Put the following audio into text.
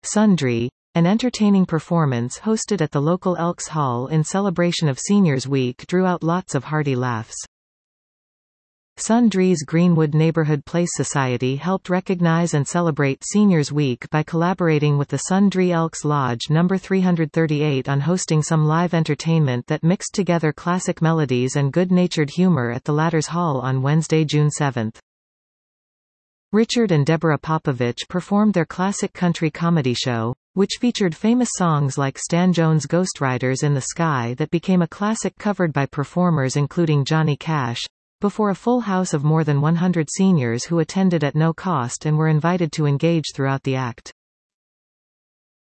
Sundry, an entertaining performance hosted at the local Elks Hall in celebration of Seniors Week, drew out lots of hearty laughs. Sundry's Greenwood Neighborhood Place Society helped recognize and celebrate Seniors Week by collaborating with the Sundry Elks Lodge No. 338 on hosting some live entertainment that mixed together classic melodies and good-natured humor at the latter's hall on Wednesday, June 7. Richard and Deborah Popovich performed their classic country comedy show, which featured famous songs like Stan Jones' Ghost Riders in the Sky that became a classic covered by performers including Johnny Cash, before a full house of more than 100 seniors who attended at no cost and were invited to engage throughout the act.